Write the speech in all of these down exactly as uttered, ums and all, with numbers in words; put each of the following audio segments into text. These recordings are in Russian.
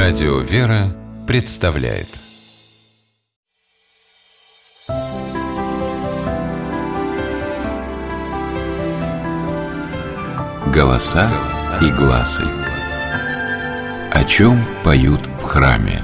Радио «Вера» представляет «Голоса и гласы». О чем поют в храме?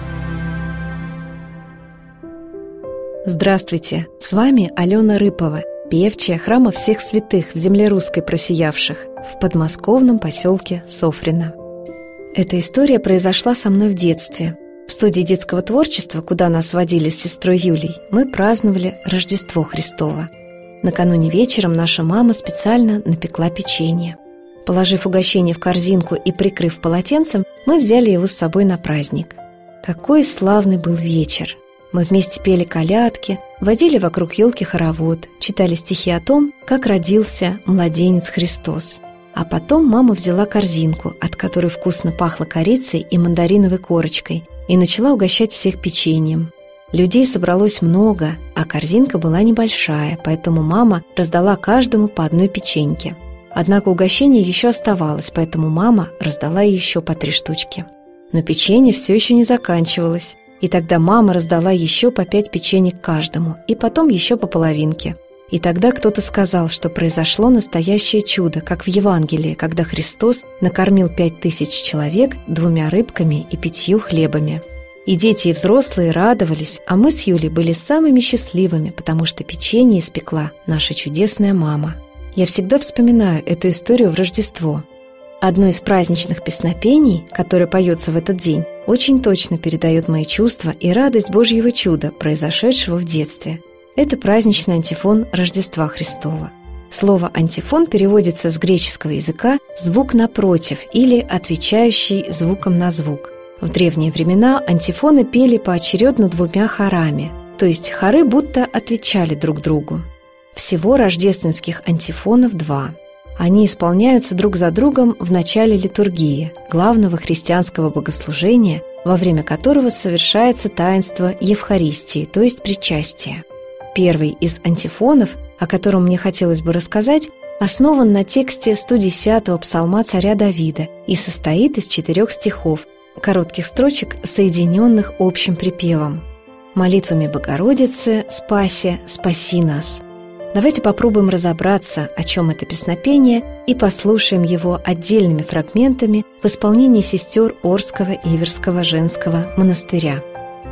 Здравствуйте! С вами Алена Рыпова, певчая храма всех святых в земле русской просиявших в подмосковном поселке Софрино. Эта история произошла со мной в детстве. В студии детского творчества, куда нас водили с сестрой Юлей, мы праздновали Рождество Христово. Накануне вечером наша мама специально напекла печенье. Положив угощение в корзинку и прикрыв полотенцем, мы взяли его с собой на праздник. Какой славный был вечер! Мы вместе пели колядки, водили вокруг елки хоровод, читали стихи о том, как родился младенец Христос. А потом мама взяла корзинку, от которой вкусно пахло корицей и мандариновой корочкой, и начала угощать всех печеньем. Людей собралось много, а корзинка была небольшая, поэтому мама раздала каждому по одной печеньке. Однако угощение еще оставалось, поэтому мама раздала еще по три штучки. Но печенье все еще не заканчивалось, и тогда мама раздала еще по пять печенек каждому, и потом еще по половинке. И тогда кто-то сказал, что произошло настоящее чудо, как в Евангелии, когда Христос накормил пять тысяч человек двумя рыбками и пятью хлебами. И дети, и взрослые радовались, а мы с Юлей были самыми счастливыми, потому что печенье испекла наша чудесная мама. Я всегда вспоминаю эту историю в Рождество. Одно из праздничных песнопений, которое поется в этот день, очень точно передает мои чувства и радость Божьего чуда, произошедшего в детстве. Это праздничный антифон Рождества Христова. Слово «антифон» переводится с греческого языка «звук напротив» или «отвечающий звуком на звук». В древние времена антифоны пели поочередно двумя хорами, то есть хоры будто отвечали друг другу. Всего рождественских антифонов два. Они исполняются друг за другом в начале литургии, главного христианского богослужения, во время которого совершается таинство Евхаристии, то есть причастия. Первый из антифонов, о котором мне хотелось бы рассказать, основан на тексте сто десятого псалма царя Давида и состоит из четырех стихов, коротких строчек, соединенных общим припевом. «Молитвами Богородицы, спаси, спаси нас». Давайте попробуем разобраться, о чем это песнопение, и послушаем его отдельными фрагментами в исполнении сестер Орского Иверского женского монастыря.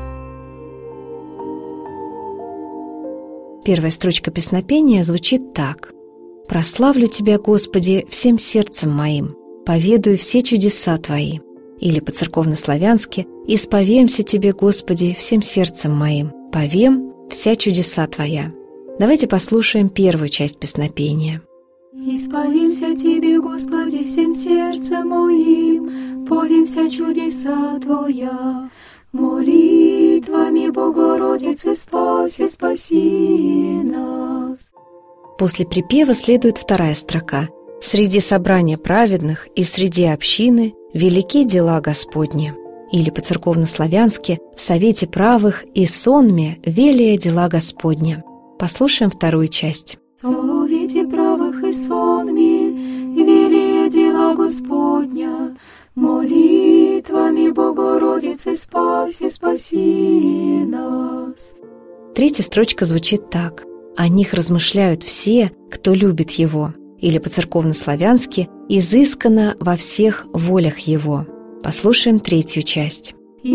Первая строчка песнопения звучит так: «Прославлю Тебя, Господи, всем сердцем моим, поведаю все чудеса Твои». Или по-церковно-славянски: «Исповемся Тебе, Господи, всем сердцем моим, повем вся чудеса Твоя». Давайте послушаем первую часть песнопения. «Исповемся Тебе, Господи, всем сердцем моим, повемся чудеса Твоя. Молитвами Богородицы спаси, спаси нас». После припева следует вторая строка: «Среди собрания праведных и среди общины велики дела Господни». Или по-церковно-славянски: «В совете правых и сонме велия дела Господня». Послушаем вторую часть. «В совете правых и сонме велия дела Господня. Молитвами Богородицы спаси, спаси нас». Третья строчка звучит так: «О них размышляют все, кто любит Его». Или по-церковно-славянски: «Изысканно во всех волях Его». Послушаем третью часть.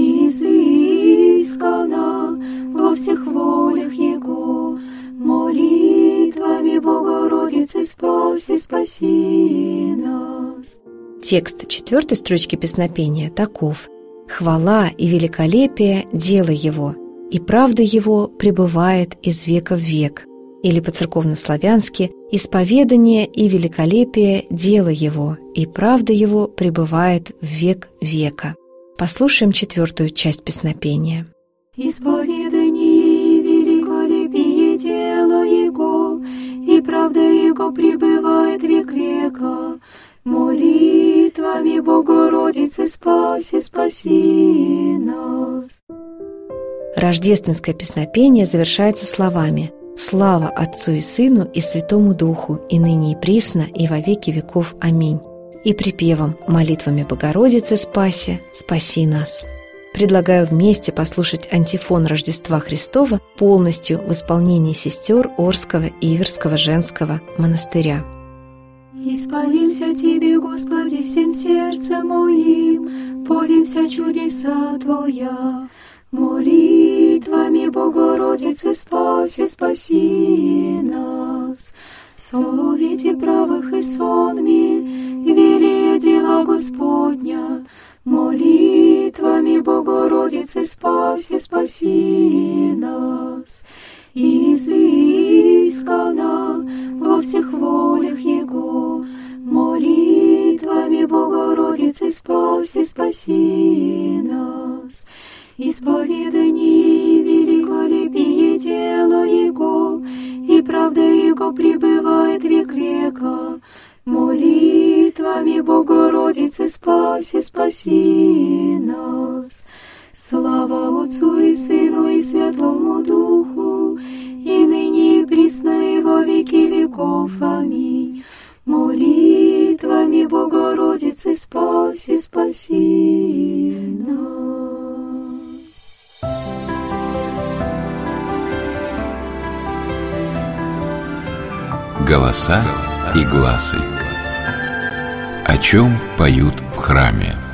«Изысканно во всех волях Его, молитвами Богородицы спаси, спаси нас». Текст четвертой строчки песнопения таков: «Хвала и великолепие – дело Его, и правда Его пребывает из века в век». Или по-церковно-славянски: «Исповедание и великолепие – дело Его, и правда Его пребывает в век века». Послушаем четвертую часть песнопения. «Исповедание и великолепие дело Его, и правда Его пребывает век века. Молитвами Богородицы спаси, спаси нас». Рождественское песнопение завершается словами: «Слава Отцу и Сыну и Святому Духу, и ныне и присно, и во веки веков. Аминь». и припевом «Молитвами Богородицы спаси, спаси нас». Предлагаю вместе послушать антифон Рождества Христова полностью в исполнении сестер Орского и Иверского женского монастыря. Исповемся Тебе, Господи, всем сердцем моим, повемся чудеса Твоя. Молитвами Богородицы спаси, спаси нас. В совете правых и сонми велие дела Господня. Молитвами Богородицы спаси, спаси нас. Изыскана во всех волях Его, молитвами Богородицы спаси, спаси нас. Исповедание великолепие дела Его, и правда Его пребывает век века. Молитвами Богородицы спаси, спаси нас. Слава Отцу и Сыну и Святому Духу, и ныне и присно и во веки веков. Аминь. Молитвами Богородицы спаси, спаси нас. Голоса и гласы. О чем поют в храме?